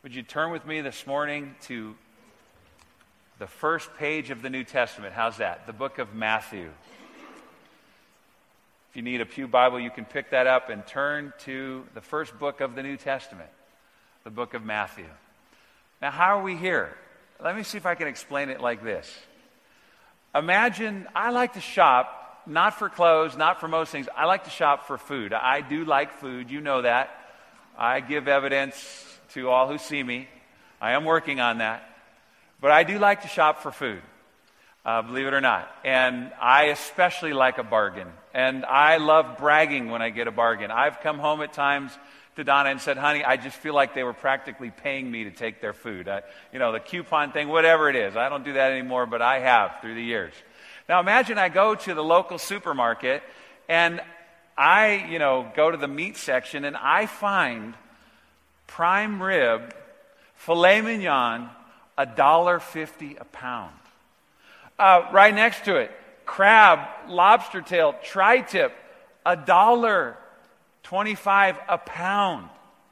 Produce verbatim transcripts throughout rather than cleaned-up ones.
Would you turn with me this morning to the first page of the New Testament? How's that? The book of Matthew. If you need a pew Bible, you can pick that up and turn to the first book of the New Testament, the book of Matthew. Now, how are we here? Let me see if I can explain it like this. Imagine, I like to shop, not for clothes, not for most things. I like to shop for food. I do like food. You know that. I give evidence to all who see me. I am working on that. But I do like to shop for food, uh, believe it or not. And I especially like a bargain. And I love bragging when I get a bargain. I've come home at times to Donna and said, honey, I just feel like they were practically paying me to take their food. I, you know, the coupon thing, whatever it is. I don't do that anymore, but I have through the years. Now imagine I go to the local supermarket and I, you know, go to the meat section and I find prime rib, filet mignon, a dollar fifty a pound. Uh, right next to it, crab, lobster tail, tri-tip, a dollar twenty-five a pound.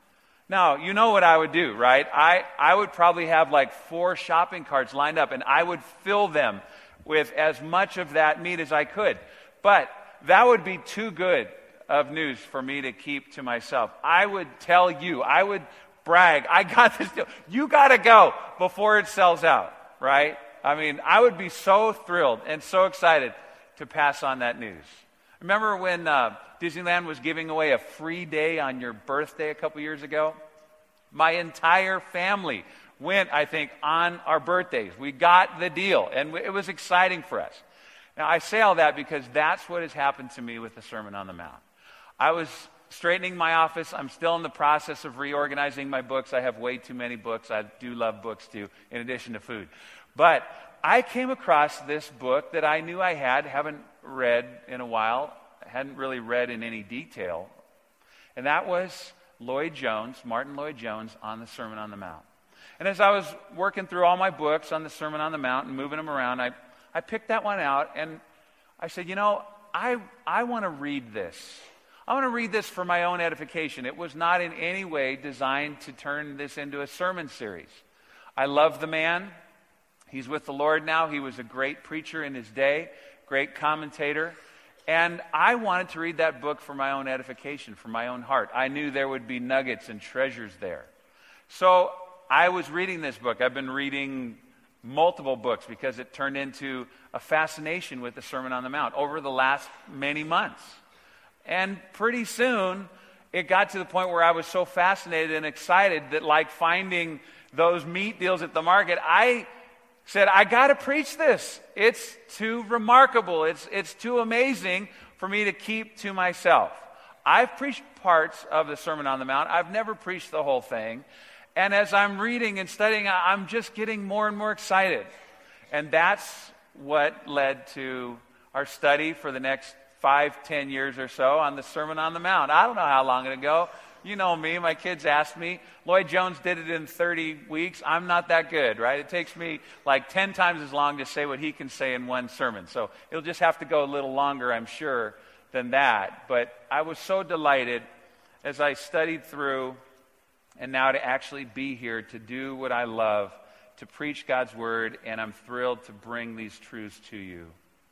Now, you know what I would do, right? I, I would probably have like four shopping carts lined up, and I would fill them with as much of that meat as I could. But that would be too good of news for me to keep to myself. I would tell you, I would brag, I got this deal. You got to go before it sells out, right? I mean, I would be so thrilled and so excited to pass on that news. Remember when uh, Disneyland was giving away a free day on your birthday a couple years ago? My entire family went, I think, on our birthdays. We got the deal, and it was exciting for us. Now, I say all that because that's what has happened to me with the Sermon on the Mount. I was straightening my office. I'm still in the process of reorganizing my books. I have way too many books. I do love books, too, in addition to food. But I came across this book that I knew I had, haven't read in a while, hadn't really read in any detail, and that was Lloyd Jones, Martin Lloyd Jones, on the Sermon on the Mount. And as I was working through all my books on the Sermon on the Mount and moving them around, I, I picked that one out, and I said, you know, I, I want to read this. I want to read this for my own edification. It was not in any way designed to turn this into a sermon series. I love the man. He's with the Lord now. He was a great preacher in his day, great commentator. And I wanted to read that book for my own edification, for my own heart. I knew there would be nuggets and treasures there. So I was reading this book. I've been reading multiple books because it turned into a fascination with the Sermon on the Mount over the last many months. And pretty soon, it got to the point where I was so fascinated and excited that, like finding those meat deals at the market, I said, I got to preach this. It's too remarkable. It's, it's too amazing for me to keep to myself. I've preached parts of the Sermon on the Mount. I've never preached the whole thing. And as I'm reading and studying, I'm just getting more and more excited. And that's what led to our study for the next five, ten years or so on the Sermon on the Mount. I don't know how long ago. You know me. My kids asked me. Lloyd Jones did it in thirty weeks. I'm not that good, right? It takes me like ten times as long to say what he can say in one sermon. So it'll just have to go a little longer, I'm sure, than that. But I was so delighted as I studied through and now to actually be here to do what I love, to preach God's word, and I'm thrilled to bring these truths to you.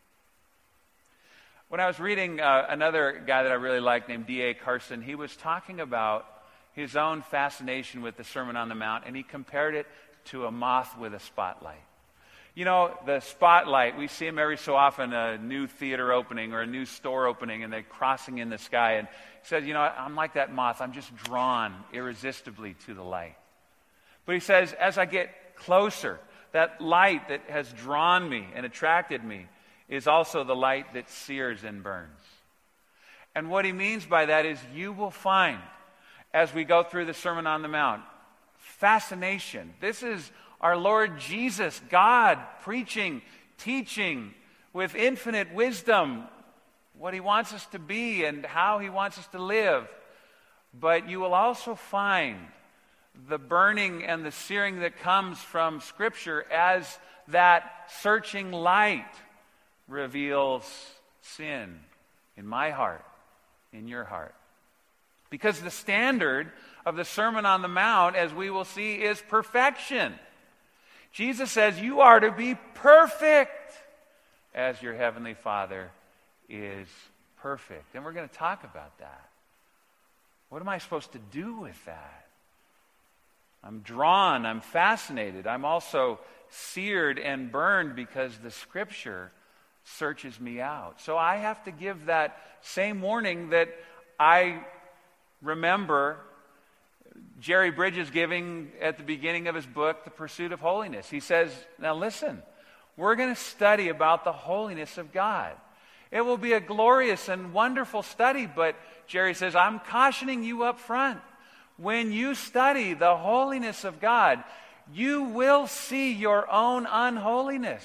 When I was reading uh, another guy that I really like named D A Carson, he was talking about his own fascination with the Sermon on the Mount, and he compared it to a moth with a spotlight. You know, the spotlight, we see them every so often, a new theater opening or a new store opening, and they're crossing in the sky. And he says, you know, I'm like that moth. I'm just drawn irresistibly to the light. But he says, as I get closer, that light that has drawn me and attracted me is also the light that sears and burns. And what he means by that is you will find, as we go through the Sermon on the Mount, fascination. This is our Lord Jesus, God, preaching, teaching with infinite wisdom what he wants us to be and how he wants us to live. But you will also find the burning and the searing that comes from Scripture as that searching light reveals sin in my heart, in your heart. Because the standard of the Sermon on the Mount, as we will see, is perfection. Jesus says, you are to be perfect as your heavenly Father is perfect. And we're going to talk about that. What am I supposed to do with that? I'm drawn, I'm fascinated. I'm also seared and burned because the Scripture searches me out. So I have to give that same warning that I remember Jerry Bridges giving at the beginning of his book, The Pursuit of Holiness. He says, now listen, we're going to study about the holiness of God. It will be a glorious and wonderful study, but Jerry says, I'm cautioning you up front. When you study the holiness of God, you will see your own unholiness.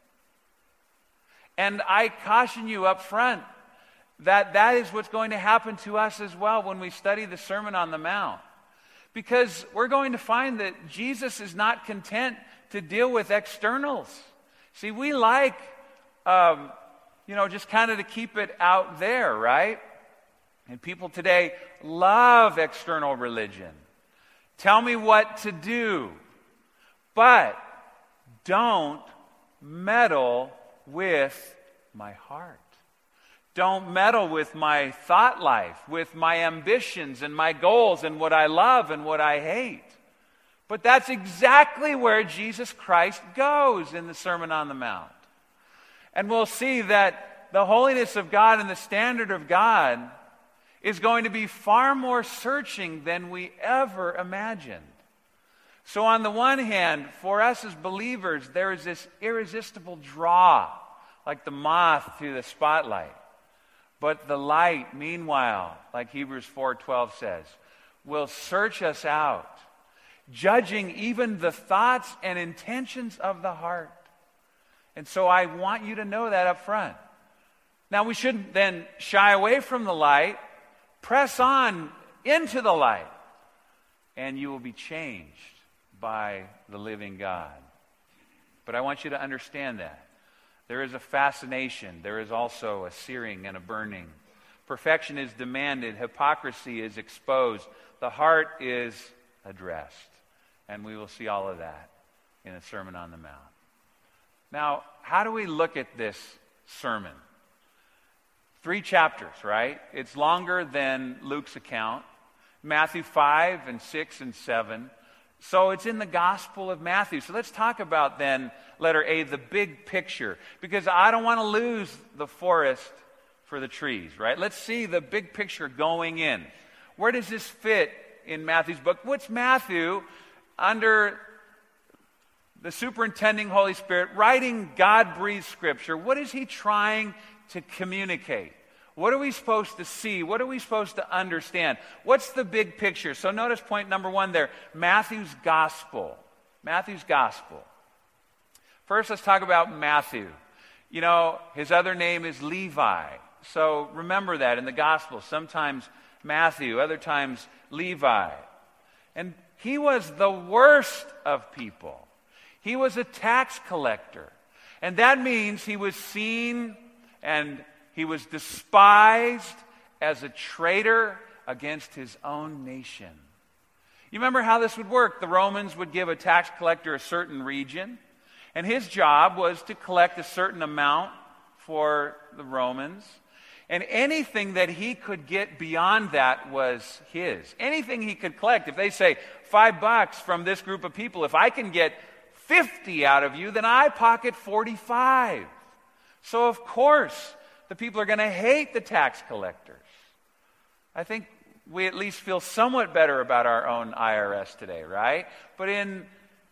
And I caution you up front that that is what's going to happen to us as well when we study the Sermon on the Mount. Because we're going to find that Jesus is not content to deal with externals. See, we like, um, you know, just kind of to keep it out there, right? And people today love external religion. Tell me what to do, but don't meddle with my heart. Don't meddle with my thought life, with my ambitions and my goals and what I love and what I hate. But that's exactly where Jesus Christ goes in the Sermon on the Mount. And we'll see that the holiness of God and the standard of God is going to be far more searching than we ever imagined. So on the one hand, for us as believers, there is this irresistible draw, like the moth to the spotlight. But the light, meanwhile, like Hebrews four twelve says, will search us out, judging even the thoughts and intentions of the heart. And so I want you to know that up front. Now we shouldn't then shy away from the light. Press on into the light, and you will be changed by the living God. But I want you to understand that. There is a fascination. There is also a searing and a burning. Perfection is demanded. Hypocrisy is exposed. The heart is addressed. And we will see all of that in the Sermon on the Mount. Now, how do we look at this sermon? Three chapters, right? It's longer than Luke's account. Matthew five and six and seven. So it's in the Gospel of Matthew. So let's talk about then, letter A, the big picture. Because I don't want to lose the forest for the trees, right? Let's see the big picture going in. Where does this fit in Matthew's book? What's Matthew, under the superintending Holy Spirit, writing God-breathed Scripture, what is he trying to communicate? What are we supposed to see? What are we supposed to understand? What's the big picture? So notice point number one there, Matthew's gospel. Matthew's gospel. First, let's talk about Matthew. You know, his other name is Levi. So remember that in the gospel. Sometimes Matthew, other times Levi. And he was the worst of people. He was a tax collector. And that means he was seen and he was despised as a traitor against his own nation. You remember how this would work? The Romans would give a tax collector a certain region, and his job was to collect a certain amount for the Romans. And anything that he could get beyond that was his. Anything he could collect. If they say, five bucks from this group of people, if I can get fifty out of you, then I pocket forty-five. So of course, the people are going to hate the tax collectors. I think we at least feel somewhat better about our own I R S today, right? But in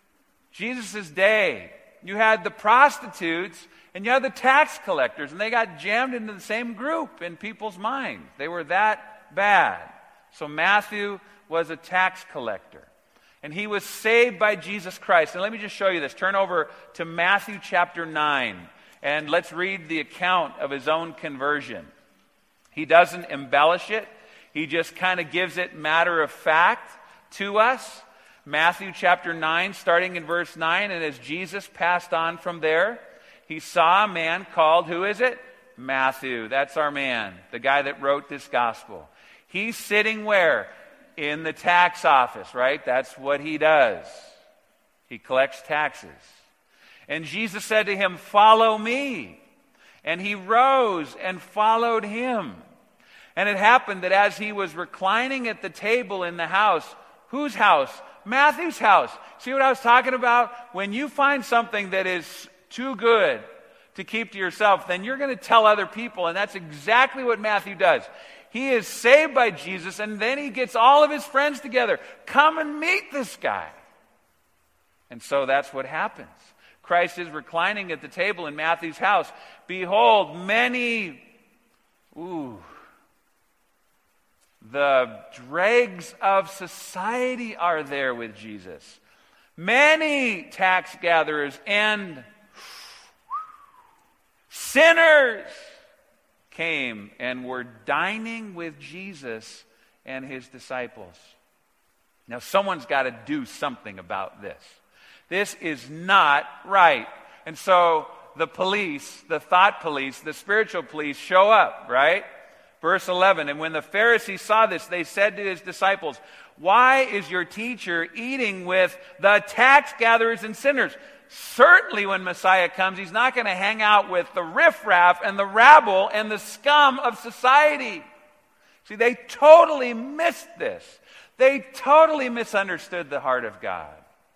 Jesus' day, you had the prostitutes and you had the tax collectors, and they got jammed into the same group in people's minds. They were that bad. So Matthew was a tax collector, and he was saved by Jesus Christ. And let me just show you this. Turn over to Matthew chapter nine. And let's read the account of his own conversion. He doesn't embellish it. He just kind of gives it matter of fact to us. Matthew chapter nine, starting in verse nine. And as Jesus passed on from there, he saw a man called, who is it? Matthew. That's our man, the guy that wrote this gospel. He's sitting where? in the tax office, right? That's what he does. He collects taxes. And Jesus said to him, "Follow me." And he rose and followed him. And it happened that as he was reclining at the table in the house, whose house? Matthew's house. See what I was talking about? When you find something that is too good to keep to yourself, then you're going to tell other people. And that's exactly what Matthew does. He is saved by Jesus, and then he gets all of his friends together. Come and meet this guy. And so that's what happens. Christ is reclining at the table in Matthew's house. Behold, many, ooh, the dregs of society are there with Jesus. Many tax gatherers and sinners came and were dining with Jesus and his disciples. Now, someone's got to do something about this. This is not right. And so the police, the thought police, the spiritual police show up, right? Verse eleven, and when the Pharisees saw this, they said to his disciples, "Why is your teacher eating with the tax gatherers and sinners?" Certainly when Messiah comes, he's not going to hang out with the riffraff and the rabble and the scum of society. See, they totally missed this. They totally misunderstood the heart of God.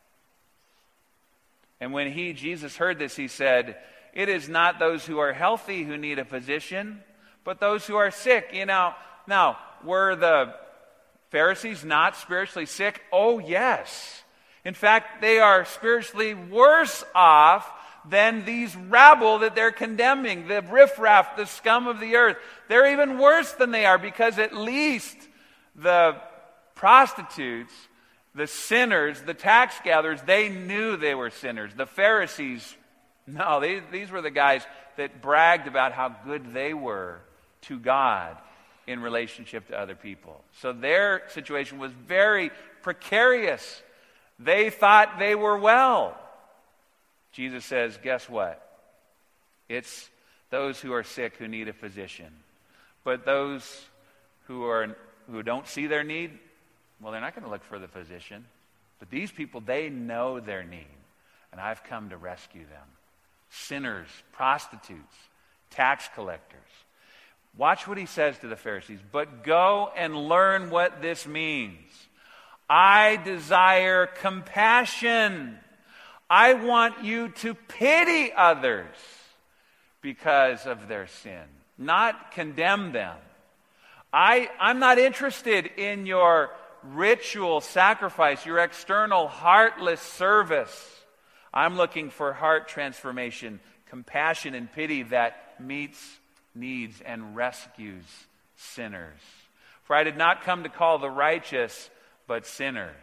And when he, Jesus, heard this, he said, "It is not those who are healthy who need a physician, but those who are sick." You know, now, were the Pharisees not spiritually sick? Oh, yes. In fact, they are spiritually worse off than these rabble that they're condemning, the riffraff, the scum of the earth. They're even worse than they are, because at least the prostitutes, the sinners, the tax gatherers, they knew they were sinners. The Pharisees, no, they, these were the guys that bragged about how good they were to God in relationship to other people. So their situation was very precarious. They thought they were well. Jesus says, guess what? It's those who are sick who need a physician. But those who are who don't see their need, well, they're not going to look for the physician. But these people, they know their need. And I've come to rescue them. Sinners, prostitutes, tax collectors. Watch what he says to the Pharisees. "But go and learn what this means. I desire compassion. I want you to pity others because of their sin, not condemn them. I, I'm not interested in your ritual sacrifice, your external heartless service. I'm looking for heart transformation, compassion and pity that meets needs and rescues sinners. For I did not come to call the righteous, but sinners."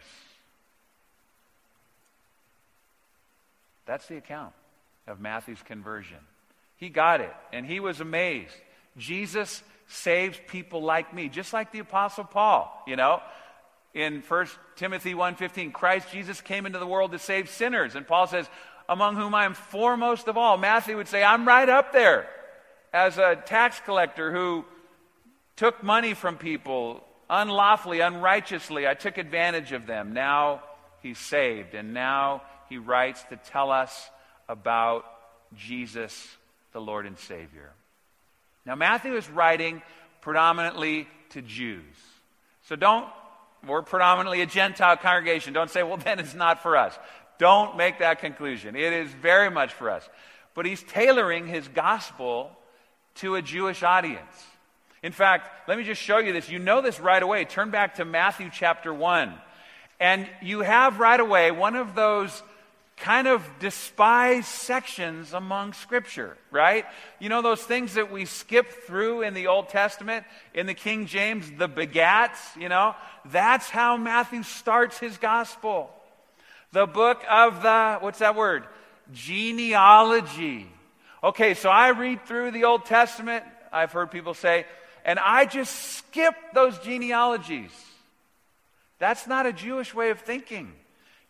That's the account of Matthew's conversion. He got it, and he was amazed. Jesus saves people like me, just like the Apostle Paul, you know. In First Timothy one fifteen, Christ Jesus came into the world to save sinners. And Paul says, "Among whom I am foremost of all." Matthew would say, "I'm right up there as a tax collector who took money from people unlawfully, unrighteously. I took advantage of them." Now he's saved, and now he writes to tell us about Jesus, the Lord and Savior. Now Matthew is writing predominantly to Jews. So don't, we're predominantly a Gentile congregation. Don't say, well, then it's not for us. Don't make that conclusion. It is very much for us. But he's tailoring his gospel to a Jewish audience. In fact, let me just show you this. You know this right away. Turn back to Matthew chapter one. And you have right away one of those kind of despised sections among Scripture, right? You know those things that we skip through in the Old Testament, in the King James, the begats, you know? That's how Matthew starts his gospel. The book of the, what's that word? Genealogy. Okay, so I read through the Old Testament, I've heard people say, and I just skip those genealogies. That's not a Jewish way of thinking.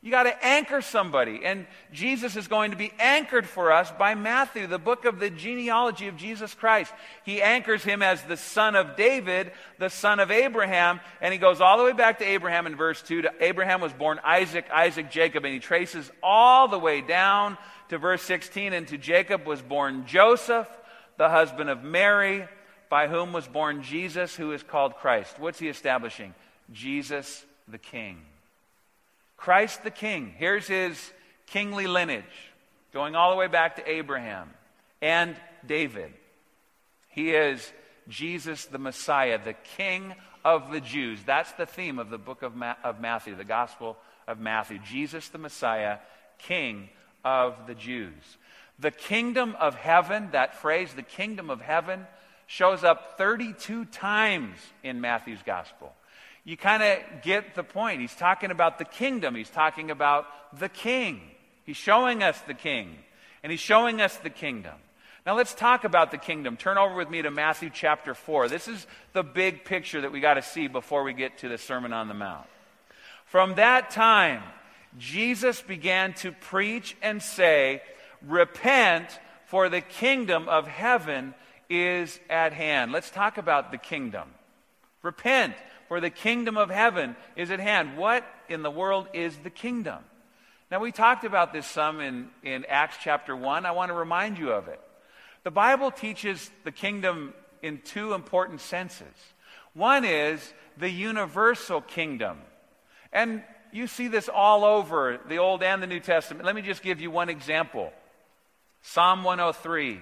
You got to anchor somebody. And Jesus is going to be anchored for us by Matthew, the book of the genealogy of Jesus Christ. He anchors him as the son of David, the son of Abraham. And he goes all the way back to Abraham in verse two. To Abraham was born Isaac, Isaac, Jacob. And he traces all the way down to verse sixteen. And to Jacob was born Joseph, the husband of Mary, by whom was born Jesus, who is called Christ. What's he establishing? Jesus the King. Christ the King. Here's his kingly lineage, going all the way back to Abraham and David. He is Jesus the Messiah, the King of the Jews. That's the theme of the book of, Ma- of Matthew, the Gospel of Matthew. Jesus the Messiah, King of the Jews. The kingdom of heaven, that phrase, the kingdom of heaven, shows up thirty-two times in Matthew's Gospel. You kind of get the point. He's talking about the kingdom. He's talking about the king. He's showing us the king. And he's showing us the kingdom. Now let's talk about the kingdom. Turn over with me to Matthew chapter four. This is the big picture that we got to see before we get to the Sermon on the Mount. From that time, Jesus began to preach and say, "Repent, for the kingdom of heaven is at hand." Let's talk about the kingdom. Repent, for the kingdom of heaven is at hand. What in the world is the kingdom? Now, we talked about this some in, in Acts chapter one. I want to remind you of it. The Bible teaches the kingdom in two important senses. One is the universal kingdom. And you see this all over the Old and the New Testament. Let me just give you one example. Psalm one oh three,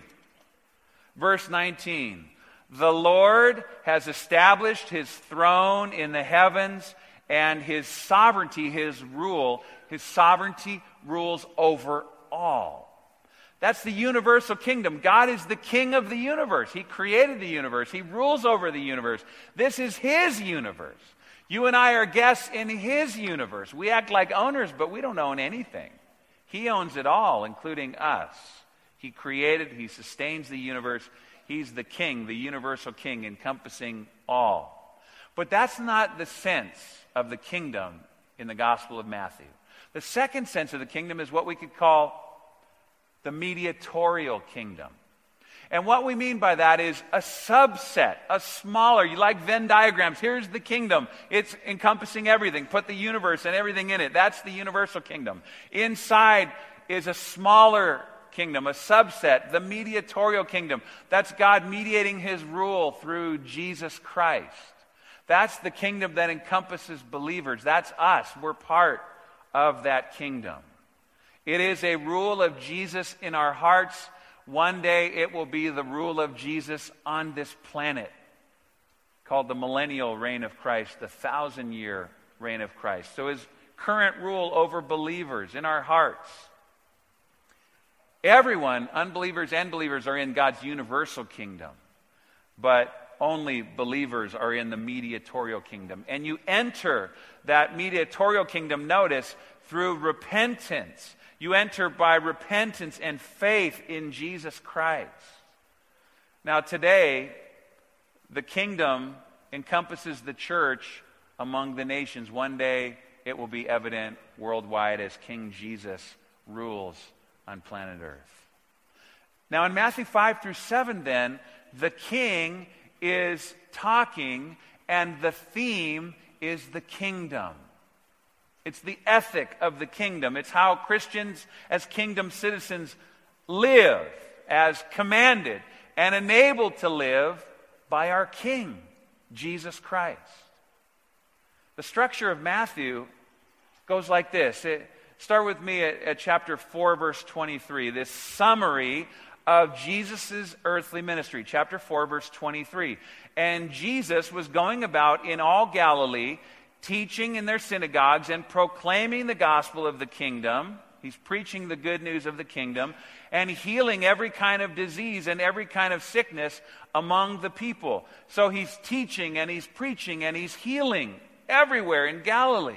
verse nineteen. The Lord has established his throne in the heavens, and his sovereignty, his rule, his sovereignty rules over all. That's the universal kingdom. God is the king of the universe. He created the universe. He rules over the universe. This is his universe. You and I are guests in his universe. We act like owners, but we don't own anything. He owns it all, including us. He created, he sustains the universe. He's the king, the universal king, encompassing all. But that's not the sense of the kingdom in the Gospel of Matthew. The second sense of the kingdom is what we could call the mediatorial kingdom. And what we mean by that is a subset, a smaller, you like Venn diagrams. Here's the kingdom. It's encompassing everything. Put the universe and everything in it. That's the universal kingdom. Inside is a smaller kingdom, a subset, the mediatorial kingdom. That's God mediating his rule through Jesus Christ. That's the kingdom that encompasses believers. That's us. We're part of that kingdom. It is a rule of Jesus in our hearts. One day it will be the rule of Jesus on this planet, called the millennial reign of Christ, the thousand-year reign of Christ. So his current rule over believers in our hearts. Everyone, unbelievers and believers, are in God's universal kingdom, but only believers are in the mediatorial kingdom. And you enter that mediatorial kingdom, notice, through repentance. You enter by repentance and faith in Jesus Christ. Now today, the kingdom encompasses the church among the nations. One day, it will be evident worldwide as King Jesus rules on planet Earth. Now in Matthew five through seven then, the king is talking and the theme is the kingdom. It's the ethic of the kingdom. It's how Christians as kingdom citizens live as commanded and enabled to live by our King, Jesus Christ. The structure of Matthew goes like this. It, Start with me at, at chapter four, verse twenty-three. This summary of Jesus' earthly ministry. Chapter four, verse twenty-three. And Jesus was going about in all Galilee, teaching in their synagogues and proclaiming the gospel of the kingdom. He's preaching the good news of the kingdom and healing every kind of disease and every kind of sickness among the people. So he's teaching and he's preaching and he's healing everywhere in Galilee.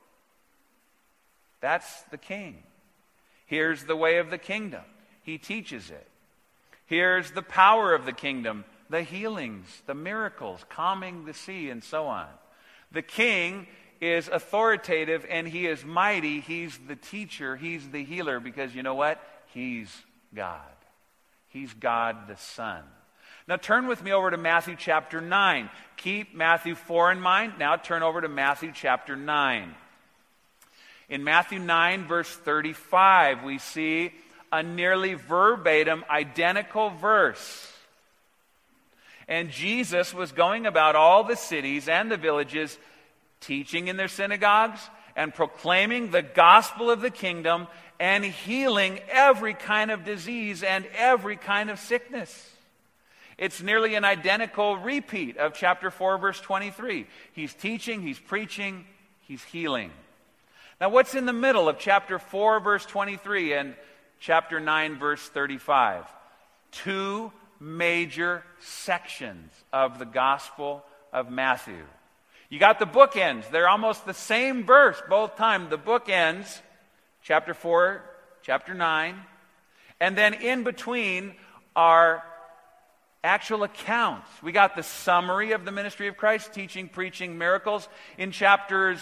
That's the king. Here's the way of the kingdom. He teaches it. Here's the power of the kingdom, the healings, the miracles, calming the sea, and so on. The king is authoritative and he is mighty. He's the teacher. He's the healer because you know what? He's God. He's God the Son. Now turn with me over to Matthew chapter nine. Keep Matthew four in mind. Now turn over to Matthew chapter nine. In Matthew nine, verse thirty-five, we see a nearly verbatim, identical verse. And Jesus was going about all the cities and the villages, teaching in their synagogues and proclaiming the gospel of the kingdom and healing every kind of disease and every kind of sickness. It's nearly an identical repeat of chapter four, verse twenty-three. He's teaching, he's preaching, he's healing. Now, what's in the middle of chapter four, verse twenty-three and chapter nine, verse thirty-five? Two major sections of the Gospel of Matthew. You got the bookends. They're almost the same verse both times. The bookends, chapter four, chapter nine, and then in between are actual accounts. We got the summary of the ministry of Christ, teaching, preaching, miracles. In chapters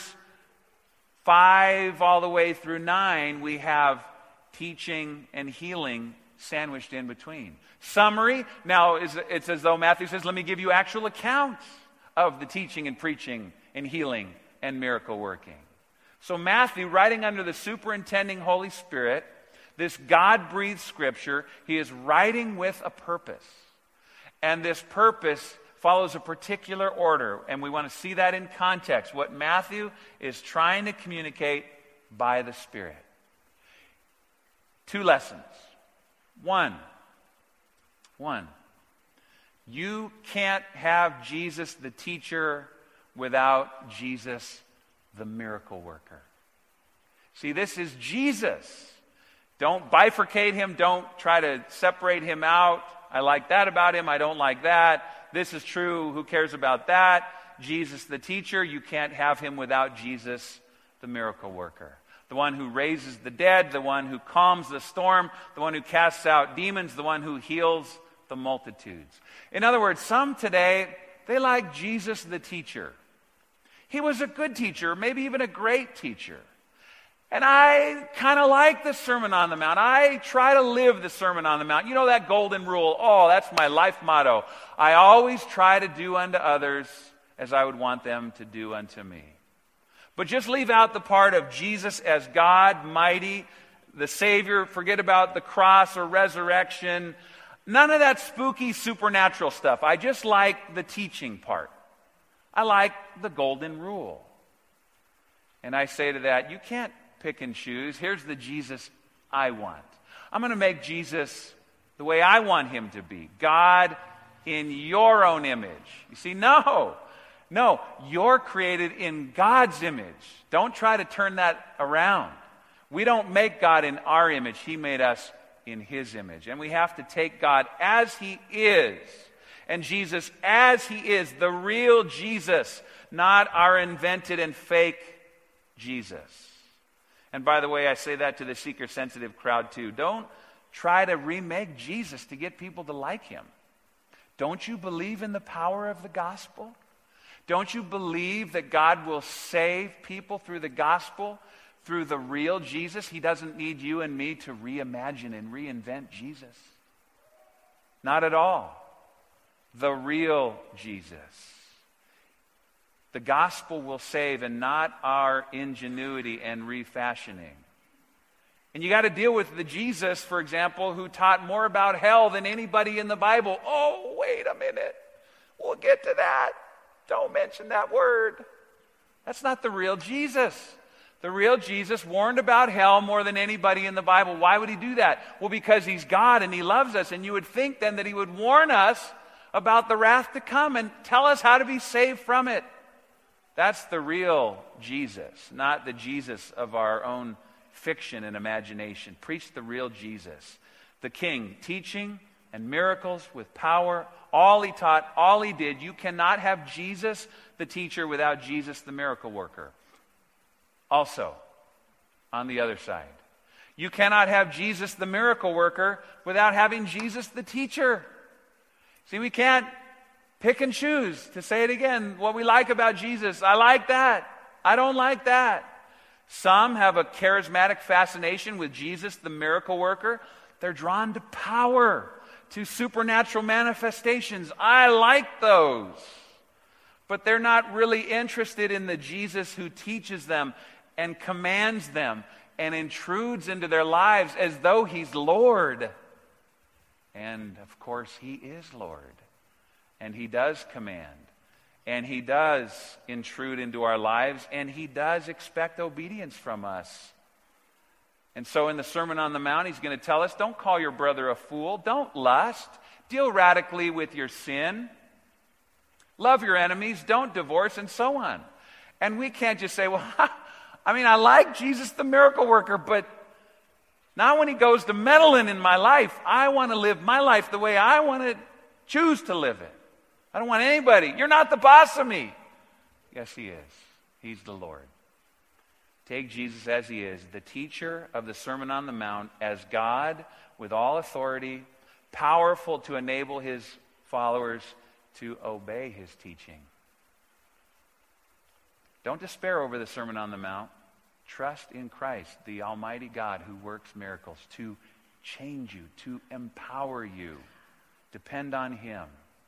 five all the way through nine, we have teaching and healing sandwiched in between. Summary, now it's as though Matthew says, let me give you actual accounts of the teaching and preaching and healing and miracle working. So Matthew, writing under the superintending Holy Spirit, this God-breathed scripture, he is writing with a purpose. And this purpose follows a particular order, and we want to see that in context, what Matthew is trying to communicate by the Spirit. Two lessons. One, one, you can't have Jesus the teacher without Jesus the miracle worker. See, this is Jesus. Don't bifurcate him. Don't try to separate him out. I like that about him. I don't like that. This is true. Who cares about that? Jesus the teacher. You can't have him without Jesus the miracle worker. The one who raises the dead, the one who calms the storm, the one who casts out demons, the one who heals the multitudes. In other words, some today, they like Jesus the teacher. He was a good teacher, maybe even a great teacher. And I kind of like the Sermon on the Mount. I try to live the Sermon on the Mount. You know that golden rule. Oh, that's my life motto. I always try to do unto others as I would want them to do unto me. But just leave out the part of Jesus as God, mighty, the Savior. Forget about the cross or resurrection. None of that spooky supernatural stuff. I just like the teaching part. I like the golden rule. And I say to that, you can't pick and choose. Here's the Jesus I want. I'm going to make Jesus the way I want him to be. God in your own image. You see, no. No, you're created in God's image. Don't try to turn that around. We don't make God in our image. He made us in his image. And we have to take God as he is and Jesus as he is, the real Jesus, not our invented and fake Jesus. And by the way, I say that to the seeker-sensitive crowd too. Don't try to remake Jesus to get people to like him. Don't you believe in the power of the gospel? Don't you believe that God will save people through the gospel, through the real Jesus? He doesn't need you and me to reimagine and reinvent Jesus. Not at all. The real Jesus. The gospel will save and not our ingenuity and refashioning. And you got to deal with the Jesus, for example, who taught more about hell than anybody in the Bible. Oh, wait a minute. We'll get to that. Don't mention that word. That's not the real Jesus. The real Jesus warned about hell more than anybody in the Bible. Why would he do that? Well, because he's God and he loves us. And you would think then that he would warn us about the wrath to come and tell us how to be saved from it. That's the real Jesus, not the Jesus of our own fiction and imagination. Preach the real Jesus, the King, teaching and miracles with power. All he taught, all he did. You cannot have Jesus, the teacher, without Jesus, the miracle worker. Also, on the other side, you cannot have Jesus, the miracle worker, without having Jesus, the teacher. See, we can't pick and choose, to say it again, what we like about Jesus. I like that. I don't like that. Some have a charismatic fascination with Jesus, the miracle worker. They're drawn to power, to supernatural manifestations. I like those. But they're not really interested in the Jesus who teaches them and commands them and intrudes into their lives as though he's Lord. And of course, he is Lord. And he does command. And he does intrude into our lives. And he does expect obedience from us. And so in the Sermon on the Mount, he's going to tell us, don't call your brother a fool. Don't lust. Deal radically with your sin. Love your enemies. Don't divorce, and so on. And we can't just say, well, I mean, I like Jesus the miracle worker, but not when he goes to meddling in my life. I want to live my life the way I want to choose to live it. I don't want anybody. You're not the boss of me. Yes, he is. He's the Lord. Take Jesus as he is, the teacher of the Sermon on the Mount, as God with all authority, powerful to enable his followers to obey his teaching. Don't despair over the Sermon on the Mount. Trust in Christ, the Almighty God who works miracles, to change you, to empower you. Depend on him.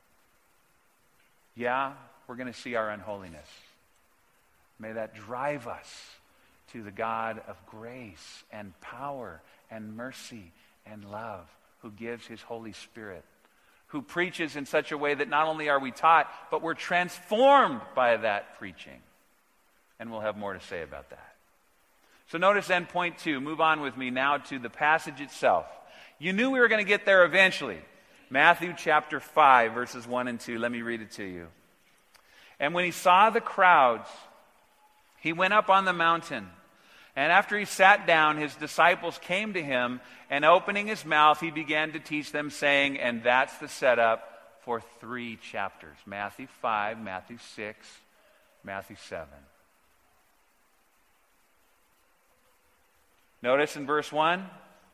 Yeah, we're going to see our unholiness. May that drive us to the God of grace and power and mercy and love, who gives his Holy Spirit, who preaches in such a way that not only are we taught, but we're transformed by that preaching. And we'll have more to say about that. So notice then point two. Move on with me now to the passage itself. You knew we were going to get there eventually. Matthew chapter five, verses one and two. Let me read it to you. And when he saw the crowds, he went up on the mountain. And after he sat down, his disciples came to him, and opening his mouth, he began to teach them, saying, and that's the setup for three chapters. Matthew five, Matthew six, Matthew seven. Notice in verse one,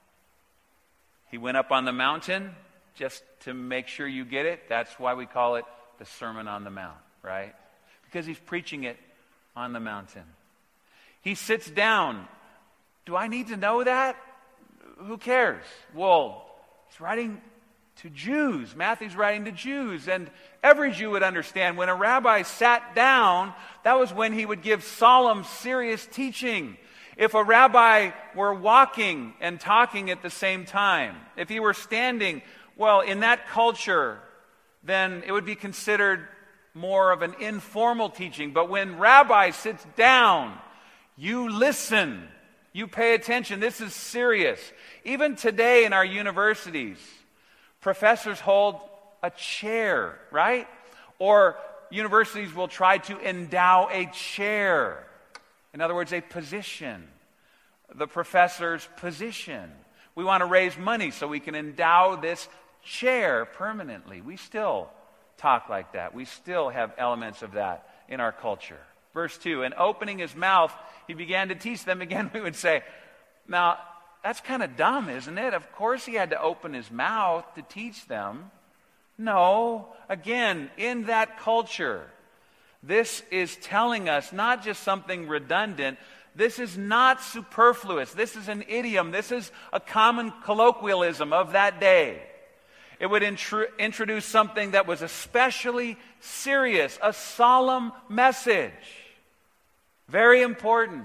he went up on the mountain. Just to make sure you get it, that's why we call it the Sermon on the Mount, right? Because he's preaching it on the mountain. He sits down. Do I need to know that? Who cares? Well, he's writing to Jews. Matthew's writing to Jews. And every Jew would understand when a rabbi sat down, that was when he would give solemn, serious teaching. If a rabbi were walking and talking at the same time, if he were standing, well, in that culture, then it would be considered more of an informal teaching. But when rabbi sits down, you listen. You pay attention. This is serious. Even today in our universities, professors hold a chair, right? Or universities will try to endow a chair. In other words, a position. The professor's position. We want to raise money so we can endow this chair permanently. We still talk like that. We still have elements of that in our culture. Verse two, and opening his mouth, he began to teach them. Again, we would say, now, that's kind of dumb, isn't it? Of course he had to open his mouth to teach them. No, again, in that culture, this is telling us not just something redundant. This is not superfluous. This is an idiom. This is a common colloquialism of that day. It would intru- introduce something that was especially serious, a solemn message. Very important.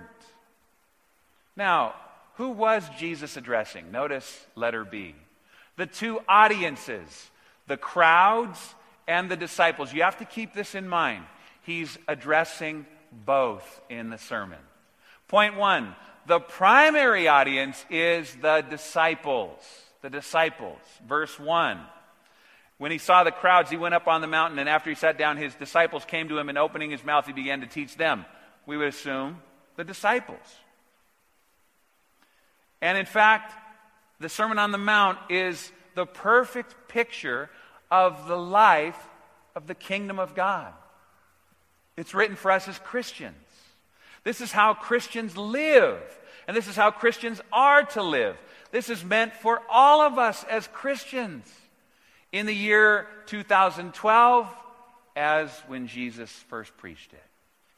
Now, who was Jesus addressing? Notice letter B. The two audiences, the crowds and the disciples. You have to keep this in mind. He's addressing both in the sermon. Point one, the primary audience is the disciples. The disciples. Verse one. When he saw the crowds, he went up on the mountain, and after he sat down, his disciples came to him, and opening his mouth, he began to teach them. We would assume the disciples. And in fact, the Sermon on the Mount is the perfect picture of the life of the kingdom of God. It's written for us as Christians. This is how Christians live. And this is how Christians are to live. This is meant for all of us as Christians in the year two thousand twelve, as when Jesus first preached it.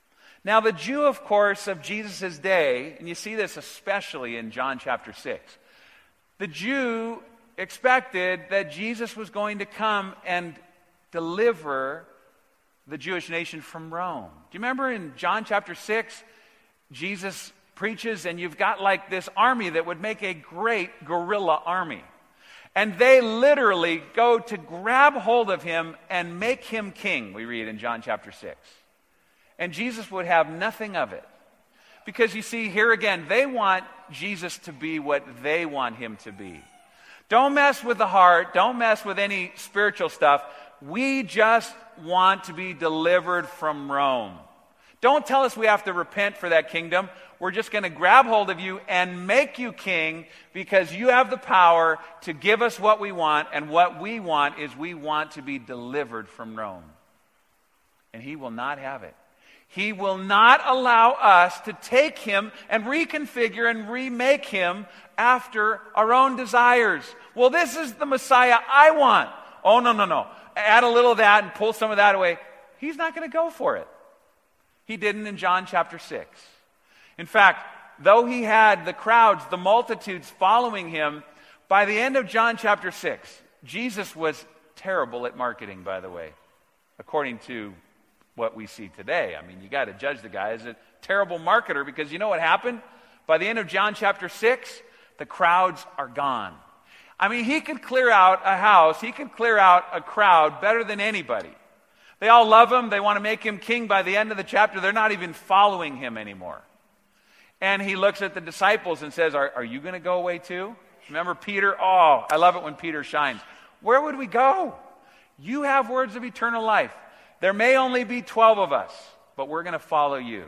Now, the Jew, of course, of Jesus' day, and you see this especially in John chapter six, the Jew expected that Jesus was going to come and deliver the Jewish nation from Rome. Do you remember in John chapter six, Jesus preaches, and you've got like this army that would make a great guerrilla army. And they literally go to grab hold of him and make him king, we read in John chapter six. And Jesus would have nothing of it. Because you see, here again, they want Jesus to be what they want him to be. Don't mess with the heart. Don't mess with any spiritual stuff. We just want to be delivered from Rome. Don't tell us we have to repent for that kingdom. We're just going to grab hold of you and make you king because you have the power to give us what we want. And what we want is we want to be delivered from Rome. And he will not have it. He will not allow us to take him and reconfigure and remake him after our own desires. Well, this is the Messiah I want. Oh, no, no, no. Add a little of that and pull some of that away. He's not going to go for it. He didn't in John chapter six. In fact, though he had the crowds, the multitudes following him, by the end of John chapter six, Jesus was terrible at marketing, by the way, according to what we see today. I mean, you got to judge the guy as a terrible marketer because you know what happened? By the end of John chapter six, the crowds are gone. I mean, he could clear out a house, he could clear out a crowd better than anybody. They all love him, they want to make him king. By the end of the chapter, they're not even following him anymore. And he looks at the disciples and says, are, are you going to go away too? Remember Peter? Oh, I love it when Peter shines. Where would we go? You have words of eternal life. There may only be twelve of us, but we're going to follow you.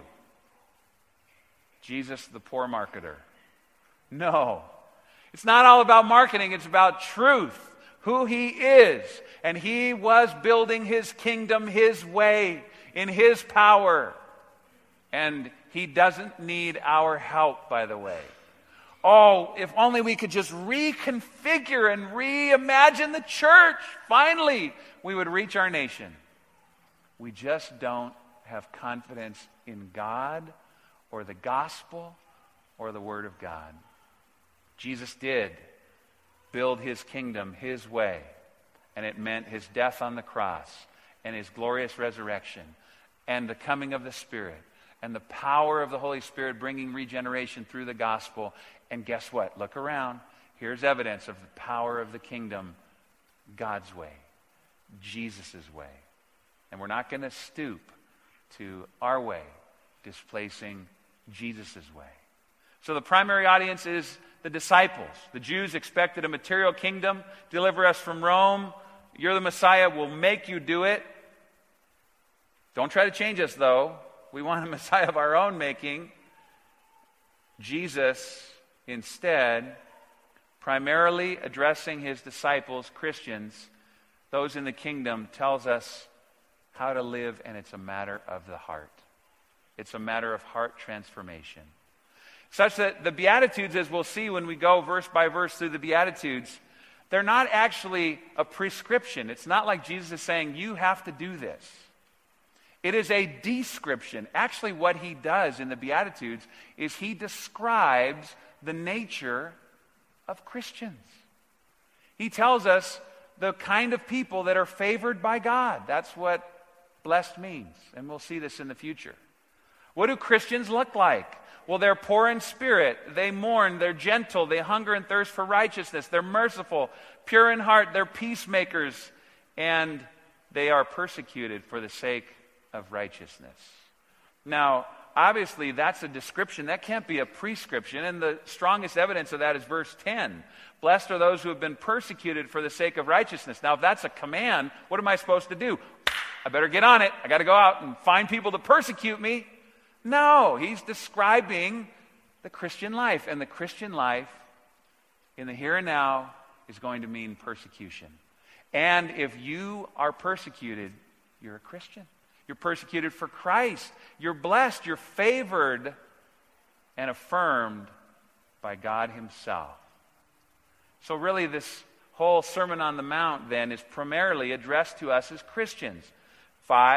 Jesus, the poor marketer. No. It's not all about marketing. It's about truth, who he is. And he was building his kingdom his way, in his power. And he doesn't need our help, by the way. Oh, if only we could just reconfigure and reimagine the church. Finally, we would reach our nation. We just don't have confidence in God or the gospel or the word of God. Jesus did build his kingdom his way, and it meant his death on the cross and his glorious resurrection and the coming of the Spirit and the power of the Holy Spirit bringing regeneration through the gospel. And guess what? Look around. Here's evidence of the power of the kingdom God's way, Jesus' way. And we're not going to stoop to our way, displacing Jesus' way. So the primary audience is the disciples. The Jews expected a material kingdom, deliver us from Rome. You're the Messiah, we'll make you do it. Don't try to change us, though. We want a Messiah of our own making. Jesus, instead, primarily addressing his disciples, Christians, those in the kingdom, tells us how to live, and it's a matter of the heart. It's a matter of heart transformation. Such that the Beatitudes, as we'll see when we go verse by verse through the Beatitudes, they're not actually a prescription. It's not like Jesus is saying, you have to do this. It is a description. Actually, what he does in the Beatitudes is he describes the nature of Christians. He tells us the kind of people that are favored by God. That's what blessed means, and we'll see this in the future. What do Christians look like? Well, they're poor in spirit, they mourn, they're gentle, they hunger and thirst for righteousness, they're merciful, pure in heart, they're peacemakers, and they are persecuted for the sake of righteousness. Now, obviously, that's a description. That can't be a prescription, and the strongest evidence of that is verse ten. Blessed are those who have been persecuted for the sake of righteousness. Now, if that's a command, what am I supposed to do? I better get on it. I got to go out and find people to persecute me. No, he's describing the Christian life. And the Christian life in the here and now is going to mean persecution. And if you are persecuted, you're a Christian. You're persecuted for Christ. You're blessed. You're favored and affirmed by God himself. So really this whole Sermon on the Mount then is primarily addressed to us as Christians. Five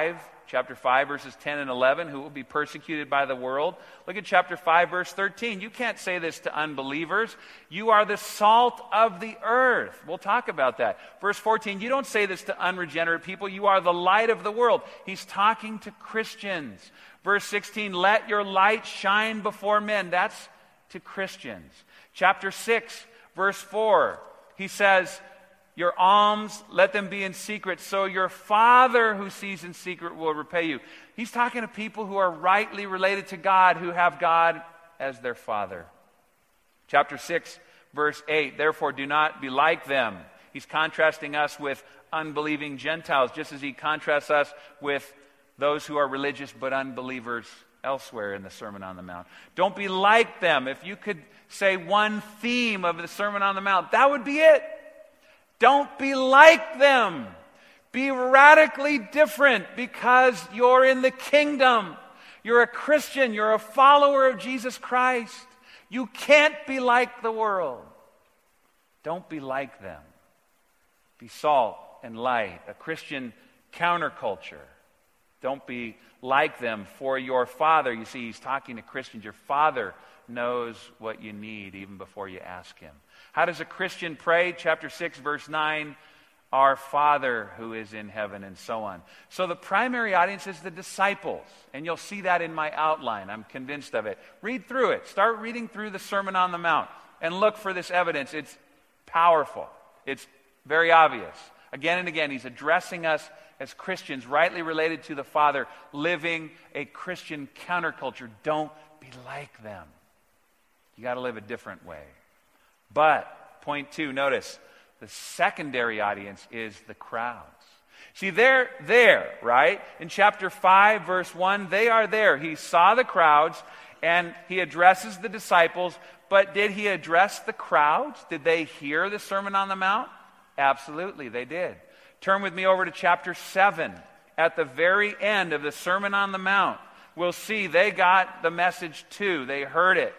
chapter five, verses ten and eleven, who will be persecuted by the world. Look at chapter five, verse thirteen. You can't say this to unbelievers. You are the salt of the earth. We'll talk about that. Verse fourteen, you don't say this to unregenerate people. You are the light of the world. He's talking to Christians. Verse sixteen, let your light shine before men. That's to Christians. Chapter six, verse four, he says, your alms, let them be in secret, so your Father who sees in secret will repay you. He's talking to people who are rightly related to God, who have God as their Father. Chapter six, verse eight, therefore do not be like them. He's contrasting us with unbelieving Gentiles, just as he contrasts us with those who are religious but unbelievers elsewhere in the Sermon on the Mount. Don't be like them. If you could say one theme of the Sermon on the Mount, that would be it. Don't be like them. Be radically different because you're in the kingdom. You're a Christian. You're a follower of Jesus Christ. You can't be like the world. Don't be like them. Be salt and light, a Christian counterculture. Don't be like them, for your Father, you see, he's talking to Christians. Your Father knows what you need even before you ask him. How does a Christian pray? Chapter six, verse nine, our Father who is in heaven, and so on. So the primary audience is the disciples, and you'll see that in my outline. I'm convinced of it. Read through it. Start reading through the Sermon on the Mount and look for this evidence. It's powerful. It's very obvious. Again and again, he's addressing us as Christians, rightly related to the Father, living a Christian counterculture. Don't be like them. You got to live a different way. But, point two, notice, the secondary audience is the crowds. See, they're there, right? In chapter five, verse one, they are there. He saw the crowds, and he addresses the disciples, but did he address the crowds? Did they hear the Sermon on the Mount? Absolutely, they did. Turn with me over to chapter seven. At the very end of the Sermon on the Mount, we'll see they got the message too. They heard it.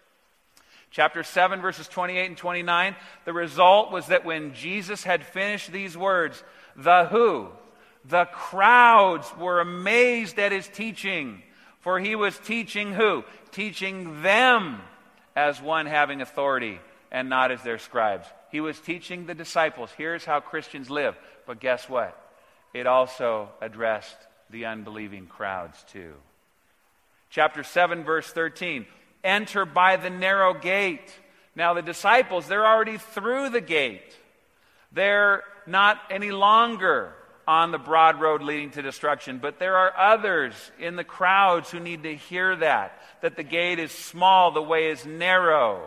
Chapter seven, verses twenty-eight and twenty-nine, the result was that when Jesus had finished these words, the who? The crowds were amazed at his teaching, for he was teaching who? Teaching them as one having authority and not as their scribes. He was teaching the disciples, here's how Christians live. But guess what? It also addressed the unbelieving crowds too. Chapter seven, verse thirteen, enter by the narrow gate. Now the disciples, they're already through the gate. They're not any longer on the broad road leading to destruction, but there are others in the crowds who need to hear that, that the gate is small, the way is narrow.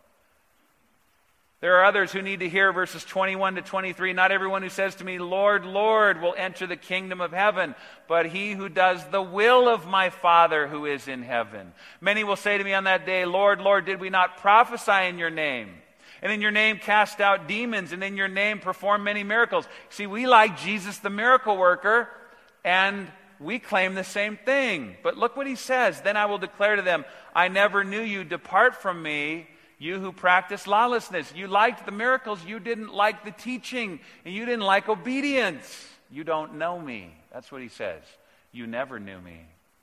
There are others who need to hear verses twenty-one to twenty-three. Not everyone who says to me, Lord, Lord, will enter the kingdom of heaven, but he who does the will of my Father who is in heaven. Many will say to me on that day, Lord, Lord, did we not prophesy in your name? And in your name cast out demons, and in your name perform many miracles. See, we like Jesus the miracle worker, and we claim the same thing. But look what he says. Then I will declare to them, I never knew you. Depart from me, you who practice lawlessness. You liked the miracles. You didn't like the teaching. And you didn't like obedience. You don't know me. That's what he says. You never knew me.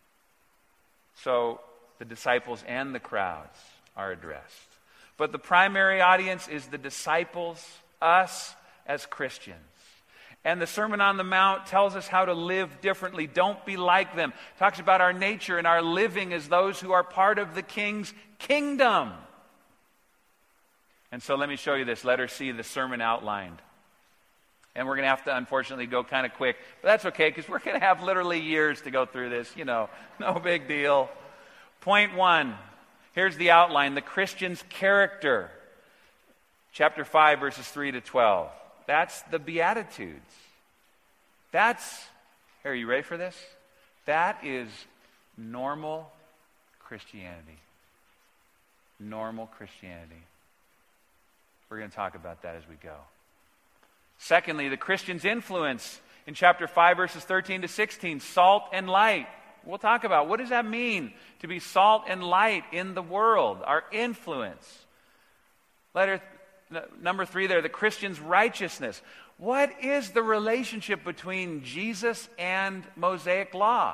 So the disciples and the crowds are addressed. But the primary audience is the disciples, us as Christians. And the Sermon on the Mount tells us how to live differently. Don't be like them. Talks about our nature and our living as those who are part of the King's kingdom. And so let me show you this. Letter C, the sermon outlined. And we're going to have to, unfortunately, go kind of quick. But that's okay, because we're going to have literally years to go through this. You know, no big deal. Point one. Here's the outline. The Christian's character. Chapter five, verses three to twelve. That's the Beatitudes. That's, are you ready for this? That is normal Christianity. Normal Christianity. We're going to talk about that as we go. Secondly, the Christian's influence in chapter five, verses thirteen to sixteen. Salt and light. We'll talk about what does that mean to be salt and light in the world, our influence. Letter n- number three there, the Christian's righteousness. what is the relationship between Jesus and Mosaic law?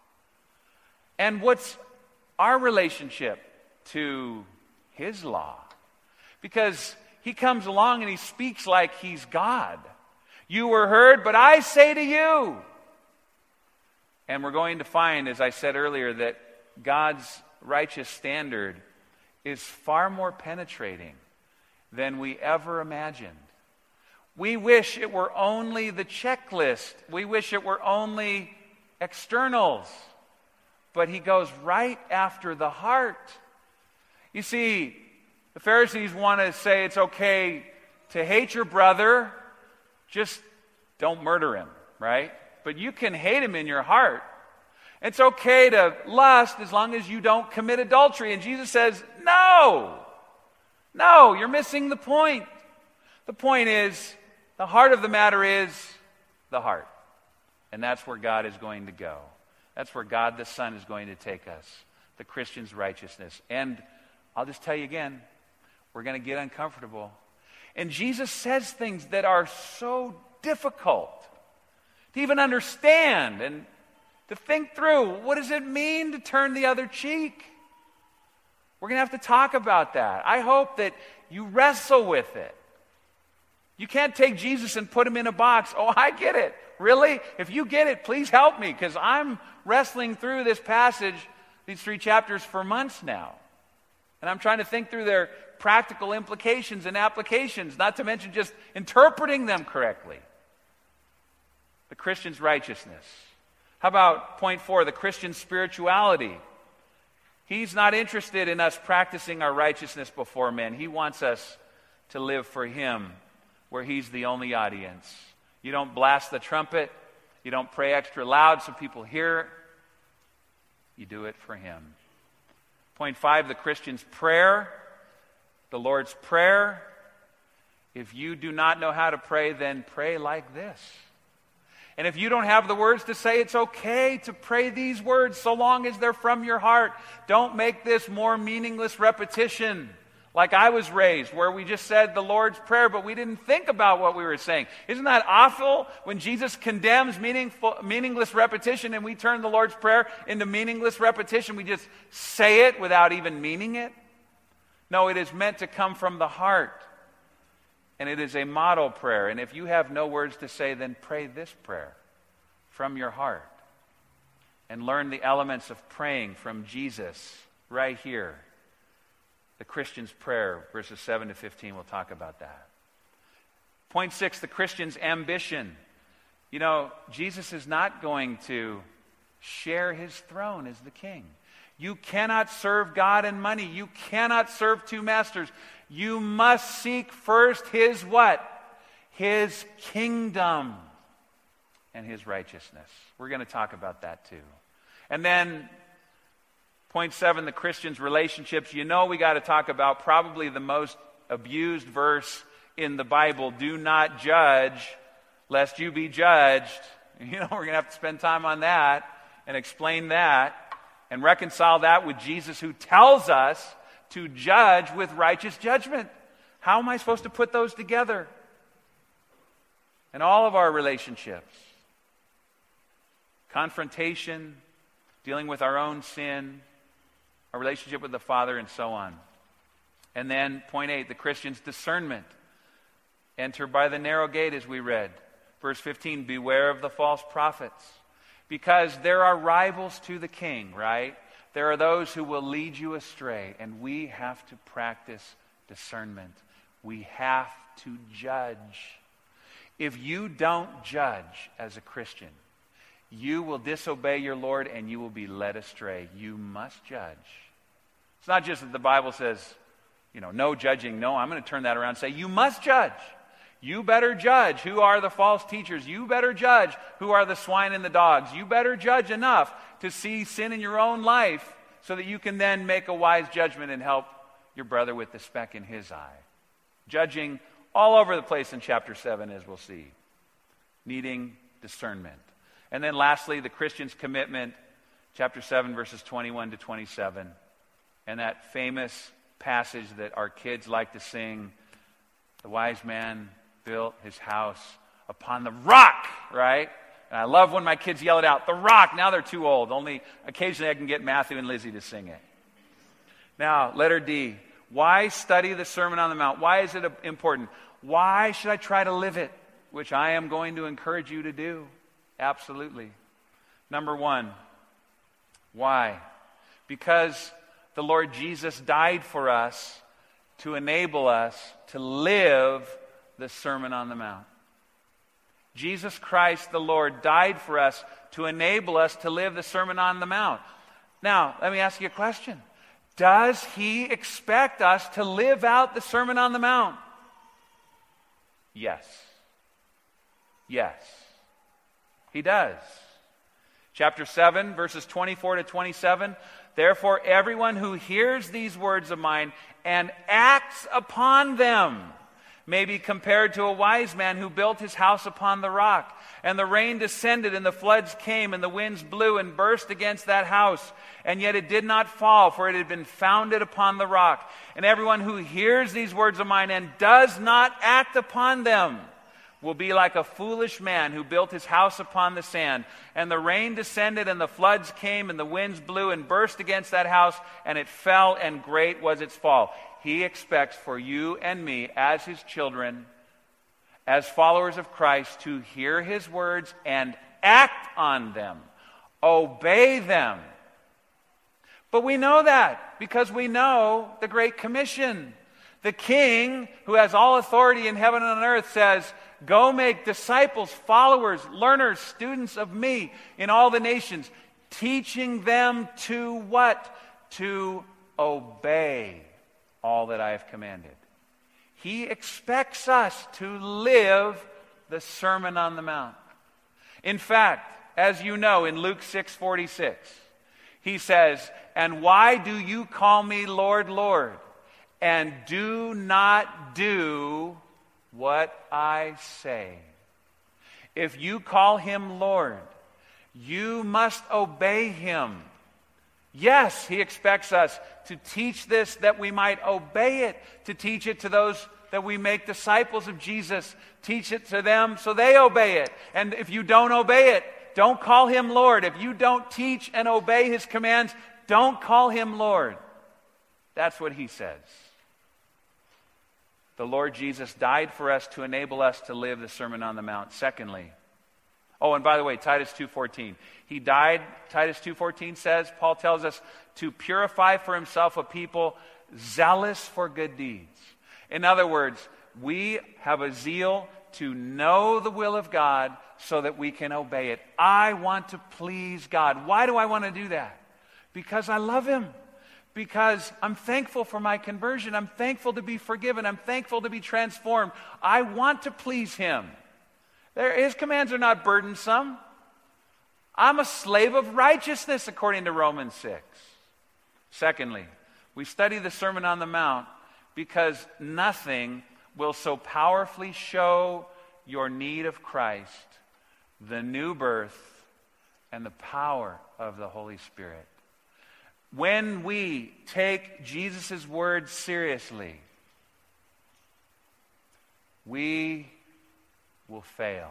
And what's our relationship to his law? Because he comes along and he speaks like he's God. You were heard, but I say to you. And we're going to find, as I said earlier, that God's righteous standard is far more penetrating than we ever imagined. We wish it were only the checklist. We wish it were only externals. But he goes right after the heart. You see, the Pharisees want to say it's okay to hate your brother, just don't murder him, right? But you can hate him in your heart. It's okay to lust as long as you don't commit adultery. And Jesus says, no, no, you're missing the point. The point is, the heart of the matter is the heart. And that's where God is going to go. That's where God the Son is going to take us, the Christian's righteousness. And I'll just tell you again, we're going to get uncomfortable. And Jesus says things that are so difficult to even understand and to think through. What does it mean to turn the other cheek? We're going to have to talk about that. I hope that you wrestle with it. You can't take Jesus and put him in a box. Oh, I get it. Really? If you get it, please help me, because I'm wrestling through this passage, these three chapters, for months now. And I'm trying to think through their practical implications and applications, not to mention just interpreting them correctly. The Christian's righteousness. How about point four, the Christian's spirituality? He's not interested in us practicing our righteousness before men. He wants us to live for him, where he's the only audience. You don't blast the trumpet. You don't pray extra loud so people hear. You do it for him. Point five, the Christian's prayer, the Lord's Prayer. If you do not know how to pray, then pray like this. And if you don't have the words to say, it's okay to pray these words so long as they're from your heart. Don't make this more meaningless repetition like I was raised, where we just said the Lord's Prayer, but we didn't think about what we were saying. Isn't that awful when Jesus condemns meaningful, meaningless repetition and we turn the Lord's Prayer into meaningless repetition? We just say it without even meaning it? No, it is meant to come from the heart. And it is a model prayer. And if you have no words to say, then pray this prayer from your heart. And learn the elements of praying from Jesus right here. The Christian's prayer, verses seven to fifteen, we'll talk about that. Point six, the Christian's ambition. You know, Jesus is not going to share his throne as the king. You cannot serve God and money. You cannot serve two masters. You must seek first his what? His kingdom and his righteousness. We're going to talk about that too. And then, point seven, the Christian's relationships. You know we got to talk about probably the most abused verse in the Bible. Do not judge, lest you be judged. You know, we're going to have to spend time on that and explain that and reconcile that with Jesus, who tells us to judge with righteous judgment. How am I supposed to put those together? In all of our relationships. Confrontation, dealing with our own sin, our relationship with the Father, and so on. And then, point eight, the Christian's discernment. Enter by the narrow gate, as we read. Verse fifteen, beware of the false prophets. Because there are rivals to the king, right? There are those who will lead you astray, and we have to practice discernment. We have to judge. If you don't judge as a Christian, you will disobey your Lord and you will be led astray. You must judge. It's not just that the Bible says, you know, no judging. No, I'm going to turn that around and say, you must judge. You better judge who are the false teachers. You better judge who are the swine and the dogs. You better judge enough to see sin in your own life so that you can then make a wise judgment and help your brother with the speck in his eye. Judging all over the place in chapter seven, as we'll see. Needing discernment. And then lastly, the Christian's commitment, chapter seven, verses twenty-one to twenty-seven. And that famous passage that our kids like to sing, the wise man built his house upon the rock, right? And I love when my kids yell it out, the rock. Now they're too old. Only occasionally I can get Matthew and Lizzie to sing it. Now, letter D. Why study the Sermon on the Mount? Why is it important? Why should I try to live it? Which I am going to encourage you to do. Absolutely. Number one. Why? Because the Lord Jesus died for us to enable us to live the Sermon on the Mount. Jesus Christ, the Lord, died for us to enable us to live the Sermon on the Mount. Now, let me ask you a question. Does he expect us to live out the Sermon on the Mount? Yes. Yes. He does. Chapter seven, verses twenty-four to twenty-seven. Therefore, everyone who hears these words of mine and acts upon them may be compared to a wise man who built his house upon the rock. And the rain descended, and the floods came, and the winds blew and burst against that house. And yet it did not fall, for it had been founded upon the rock. And everyone who hears these words of mine and does not act upon them will be like a foolish man who built his house upon the sand. And the rain descended, and the floods came, and the winds blew and burst against that house, and it fell, and great was its fall. He expects for you and me, as his children, as followers of Christ, to hear his words and act on them, obey them. But we know that because we know the Great Commission. The King, who has all authority in heaven and on earth, says, go make disciples, followers, learners, students of me in all the nations, teaching them to what? To obey all that I have commanded. He expects us to live the Sermon on the Mount. In fact, as you know, in Luke six forty-six, he says, and why do you call me Lord, Lord, and do not do what I say? If you call him Lord, you must obey him. Yes, he expects us to teach this that we might obey it, to teach it to those that we make disciples of Jesus. Teach it to them so they obey it. And if you don't obey it, don't call him Lord. If you don't teach and obey his commands, don't call him Lord. That's what he says. The Lord Jesus died for us to enable us to live the Sermon on the Mount. Secondly, oh, and by the way, Titus two fourteen. He died, Titus two fourteen says, Paul tells us, to purify for himself a people zealous for good deeds. In other words, we have a zeal to know the will of God so that we can obey it. I want to please God. Why do I want to do that? Because I love him. Because I'm thankful for my conversion. I'm thankful to be forgiven. I'm thankful to be transformed. I want to please him. There, his commands are not burdensome. I'm a slave of righteousness, according to Romans six. Secondly, we study the Sermon on the Mount because nothing will so powerfully show your need of Christ, the new birth, and the power of the Holy Spirit. When we take Jesus' words seriously, we will fail.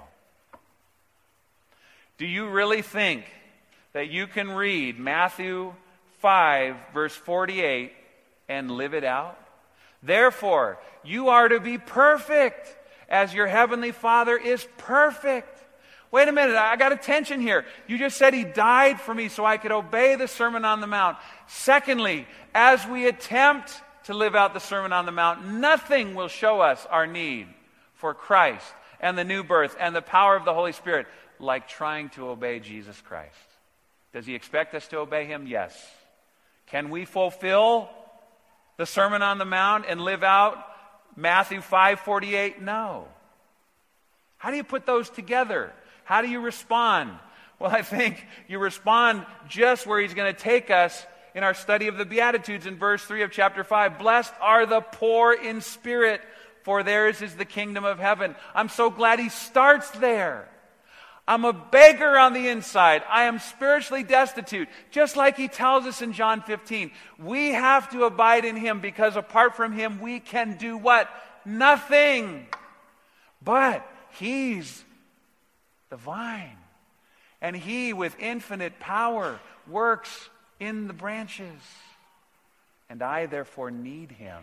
Do you really think that you can read Matthew five, verse forty-eight, and live it out? Therefore, you are to be perfect as your heavenly Father is perfect. Wait a minute, I got a tension here. You just said he died for me so I could obey the Sermon on the Mount. Secondly, as we attempt to live out the Sermon on the Mount, nothing will show us our need for Christ and the new birth and the power of the Holy Spirit like trying to obey Jesus Christ. Does he expect us to obey him? Yes. Can we fulfill the Sermon on the Mount and live out Matthew five forty-eight? No. How do you put those together? How do you respond? Well, I think you respond just where he's going to take us in our study of the Beatitudes in verse three of chapter five. Blessed are the poor in spirit, for theirs is the kingdom of heaven. I'm so glad he starts there. I'm a beggar on the inside. I am spiritually destitute. Just like he tells us in John fifteen. We have to abide in him because apart from him we can do what? Nothing. But he's the vine. And he, with infinite power, works in the branches. And I, therefore, need him.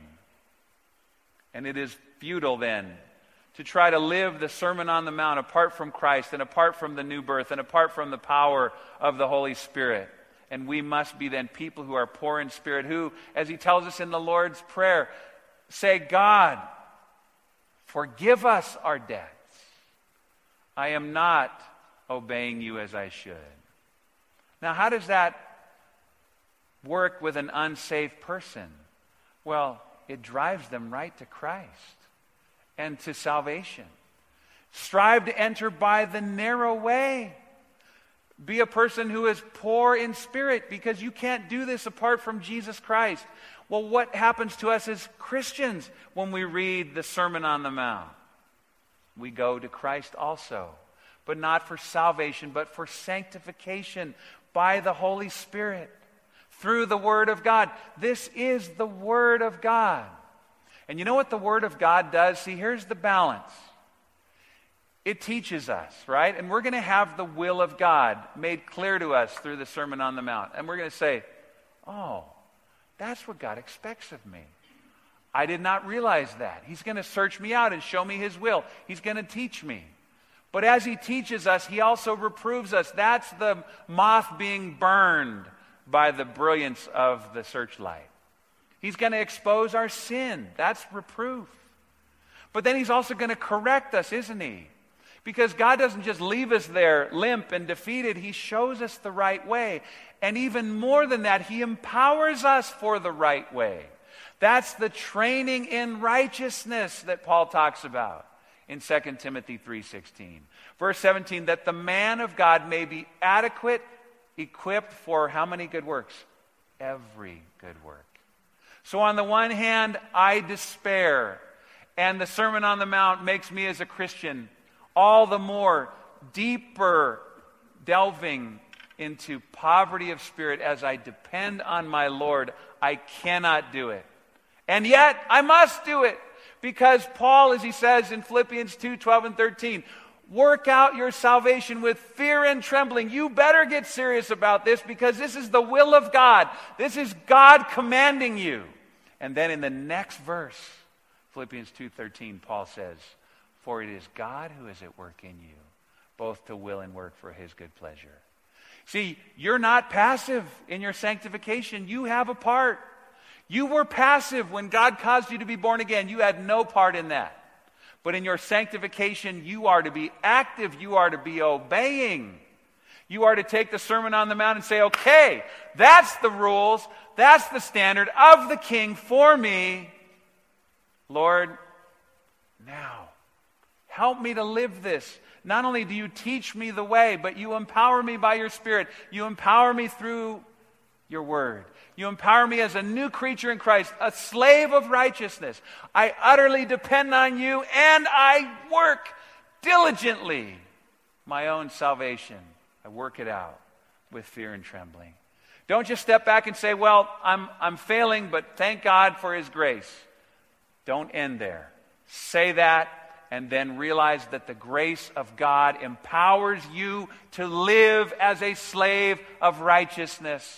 And it is futile then to try to live the Sermon on the Mount apart from Christ and apart from the new birth and apart from the power of the Holy Spirit. And we must be then people who are poor in spirit, who, as he tells us in the Lord's Prayer, say, God, forgive us our debts. I am not obeying you as I should. Now, how does that work with an unsaved person? Well, it drives them right to Christ and to salvation. Strive to enter by the narrow way. Be a person who is poor in spirit, because you can't do this apart from Jesus Christ. Well, what happens to us as Christians when we read the Sermon on the Mount? We go to Christ also, but not for salvation, but for sanctification by the Holy Spirit through the Word of God. This is the Word of God. And you know what the Word of God does? See, here's the balance. It teaches us, right? And we're going to have the will of God made clear to us through the Sermon on the Mount. And we're going to say, oh, that's what God expects of me. I did not realize that. He's going to search me out and show me his will. He's going to teach me. But as he teaches us, he also reproves us. That's the moth being burned by the brilliance of the searchlight. He's going to expose our sin. That's reproof. But then he's also going to correct us, isn't he? Because God doesn't just leave us there limp and defeated. He shows us the right way. And even more than that, he empowers us for the right way. That's the training in righteousness that Paul talks about in Second Timothy three sixteen. Verse seventeen, that the man of God may be adequate, equipped for how many good works? Every good work. So on the one hand, I despair, and the Sermon on the Mount makes me as a Christian all the more deeper delving into poverty of spirit as I depend on my Lord. I cannot do it. And yet, I must do it. Because Paul, as he says in Philippians two, twelve and thirteen, work out your salvation with fear and trembling. You better get serious about this, because this is the will of God. This is God commanding you. And then in the next verse, Philippians two thirteen, Paul says, for it is God who is at work in you, both to will and work for his good pleasure. See, you're not passive in your sanctification. You have a part. You were passive when God caused you to be born again. You had no part in that. But in your sanctification, you are to be active. You are to be obeying. You are to take the Sermon on the Mount and say, okay, that's the rules. That's the standard of the King for me. Lord, now, help me to live this. Not only do you teach me the way, but you empower me by your Spirit. You empower me through your word. You empower me as a new creature in Christ, a slave of righteousness. I utterly depend on you, and I work diligently my own salvation. I work it out with fear and trembling. Don't just step back and say, well, I'm, I'm failing, but thank God for his grace. Don't end there. Say that, and then realize that the grace of God empowers you to live as a slave of righteousness.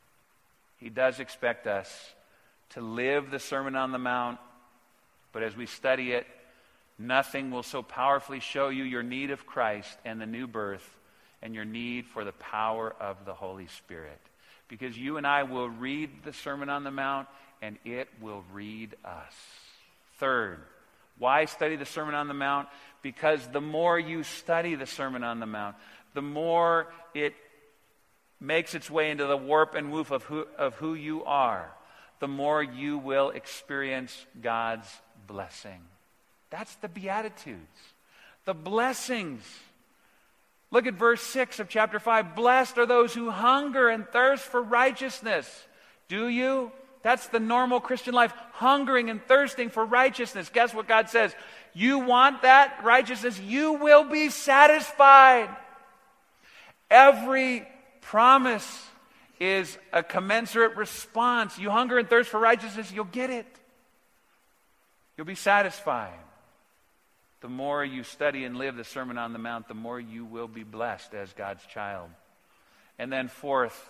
He does expect us to live the Sermon on the Mount, but as we study it, nothing will so powerfully show you your need of Christ and the new birth and your need for the power of the Holy Spirit. Because you and I will read the Sermon on the Mount, and it will read us. Third, why study the Sermon on the Mount? Because the more you study the Sermon on the Mount, the more it makes its way into the warp and woof of who, of who you are, the more you will experience God's blessing. That's the Beatitudes. The blessings. Look at verse six of chapter five. Blessed are those who hunger and thirst for righteousness. Do you? That's the normal Christian life, hungering and thirsting for righteousness. Guess what God says? You want that righteousness? You will be satisfied. Every promise is a commensurate response. You hunger and thirst for righteousness, you'll get it. You'll be satisfied. the more you study and live the Sermon on the Mount, the more you will be blessed as God's child. And then fourth,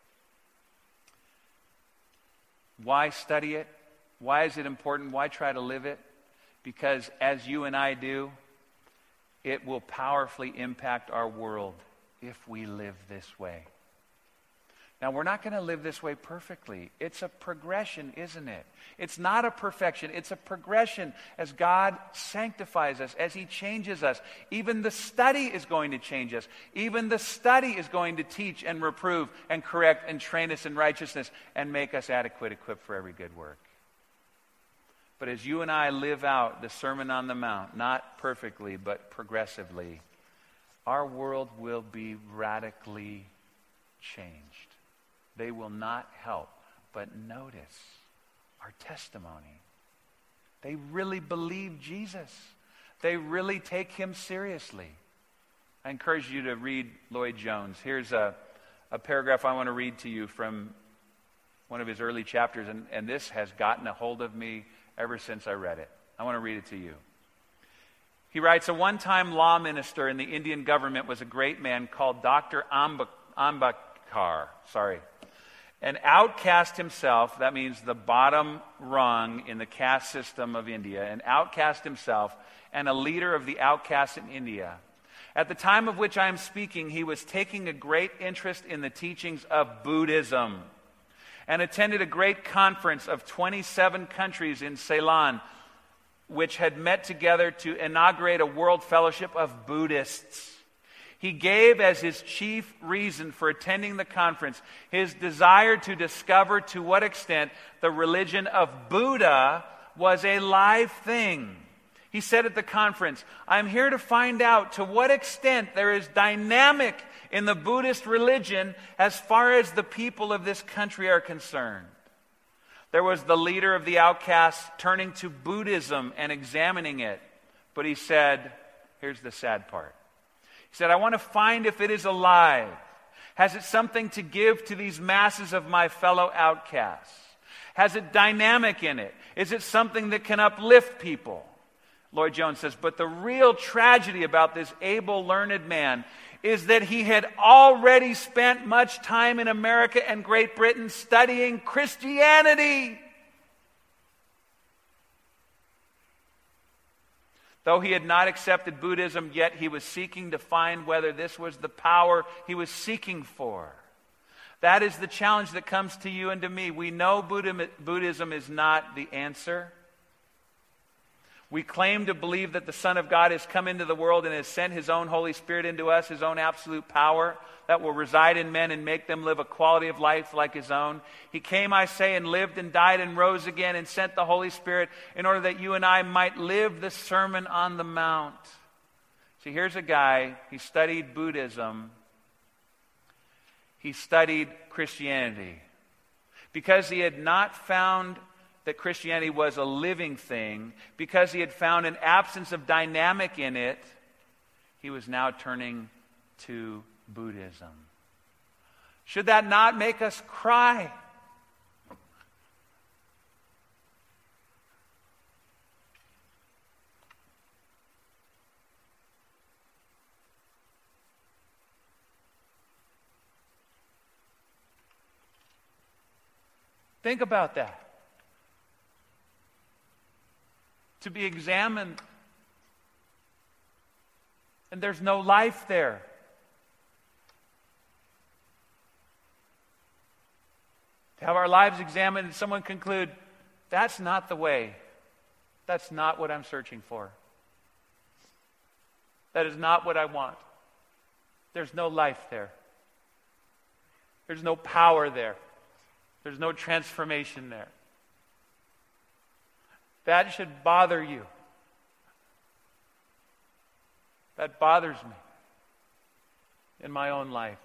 why study it? Why is it important? Why try to live it? Because as you and I do, it will powerfully impact our world if we live this way. Now, we're not going to live this way perfectly. It's a progression, isn't it? It's not a perfection. It's a progression as God sanctifies us, as He changes us. Even the study is going to change us. Even the study is going to teach and reprove and correct and train us in righteousness and make us adequate, equipped for every good work. But as you and I live out the Sermon on the Mount, not perfectly, but progressively, our world will be radically changed. They will not help but notice our testimony. They really believe Jesus. They really take Him seriously. I encourage you to read Lloyd Jones. Here's a, a paragraph I want to read to you from one of his early chapters, and, and this has gotten a hold of me ever since I read it. I want to read it to you. He writes, a one-time law minister in the Indian government was a great man called Doctor Amba, Ambedkar. Sorry. An outcast himself, that means the bottom rung in the caste system of India, an outcast himself and a leader of the outcasts in India. At the time of which I am speaking, he was taking a great interest in the teachings of Buddhism and attended a great conference of twenty-seven countries in Ceylon, which had met together to inaugurate a world fellowship of Buddhists. He gave as his chief reason for attending the conference his desire to discover to what extent the religion of Buddha was a live thing. He said at the conference, I'm here to find out to what extent there is dynamic in the Buddhist religion as far as the people of this country are concerned. There was the leader of the outcasts turning to Buddhism and examining it. But he said, here's the sad part. He said, I want to find if it is alive. Has it something to give to these masses of my fellow outcasts? Has it dynamic in it? Is it something that can uplift people? Lloyd Jones says, but the real tragedy about this able, learned man is that he had already spent much time in America and Great Britain studying Christianity. Though he had not accepted Buddhism, yet he was seeking to find whether this was the power he was seeking for. That is the challenge that comes to you and to me. We know Buddhism is not the answer. We claim to believe that the Son of God has come into the world and has sent His own Holy Spirit into us, His own absolute power that will reside in men and make them live a quality of life like His own. He came, I say, and lived and died and rose again and sent the Holy Spirit in order that you and I might live the Sermon on the Mount. See, here's a guy, he studied Buddhism. He studied Christianity. Because he had not found that Christianity was a living thing, because he had found an absence of dynamic in it, he was now turning to Buddhism. Should that not make us cry? Think about that. To be examined, and there's no life there. To have our lives examined and someone conclude, that's not the way. That's not what I'm searching for. That is not what I want. There's no life there. There's no power there. There's no transformation there. That should bother you. That bothers me in my own life.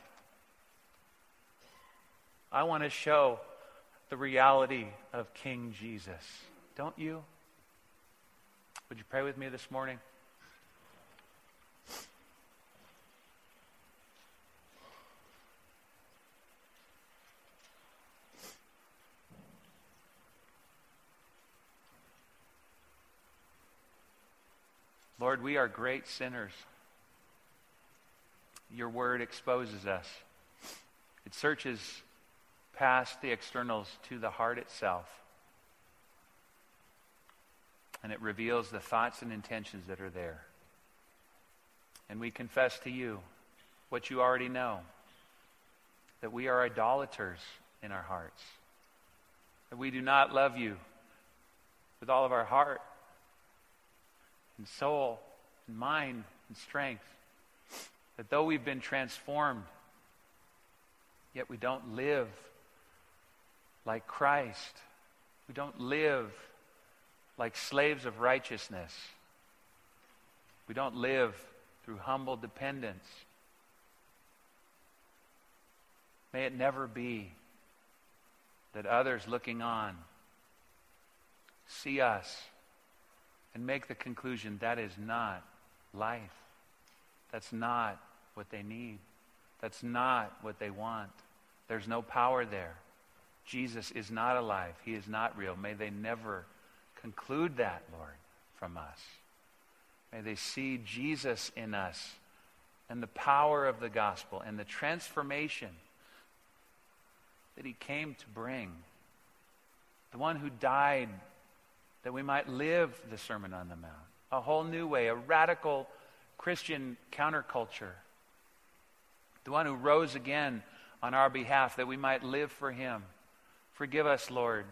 I want to show the reality of King Jesus. Don't you? Would you pray with me this morning? Lord, we are great sinners. Your word exposes us. It searches past the externals to the heart itself. And it reveals the thoughts and intentions that are there. And we confess to you what you already know, that we are idolaters in our hearts, that we do not love you with all of our heart and soul and mind and strength, that though we've been transformed, yet we don't live like Christ. We don't live like slaves of righteousness. We don't live through humble dependence. May it never be that others looking on see us and make the conclusion that is not life. That's not what they need. That's not what they want. There's no power there. Jesus is not alive. He is not real. May they never conclude that, Lord, from us. May they see Jesus in us and the power of the gospel and the transformation that he came to bring. The one who died that we might live the Sermon on the Mount. A whole new way, a radical Christian counterculture. The one who rose again on our behalf that we might live for him. Forgive us, Lord.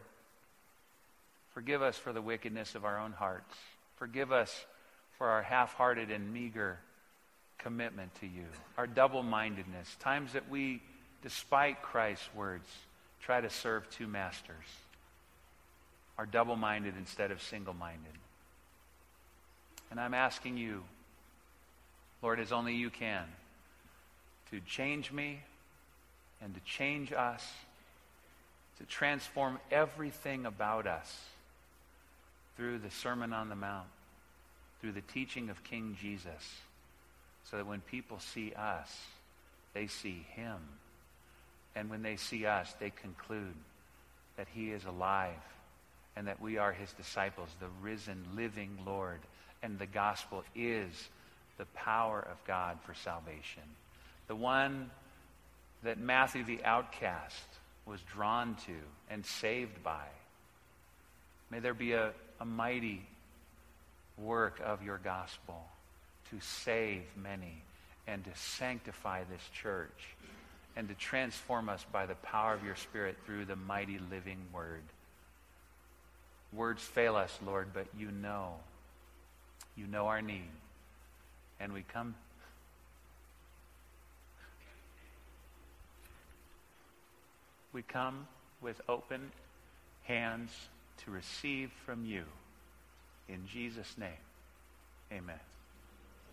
Forgive us for the wickedness of our own hearts. Forgive us for our half-hearted and meager commitment to you. Our double-mindedness. Times that we, despite Christ's words, try to serve two masters. Are double-minded instead of single-minded. And I'm asking you, Lord, as only you can, to change me and to change us, to transform everything about us through the Sermon on the Mount, through the teaching of King Jesus, so that when people see us, they see him. And when they see us, they conclude that he is alive and that we are his disciples, the risen, living Lord. And the gospel is the power of God for salvation. The one that Matthew the outcast was drawn to and saved by. May there be a, a mighty work of your gospel to save many and to sanctify this church and to transform us by the power of your Spirit through the mighty living word. Words fail us, Lord, but you know. You know our need. And we come we come with open hands to receive from you. In Jesus' name, amen.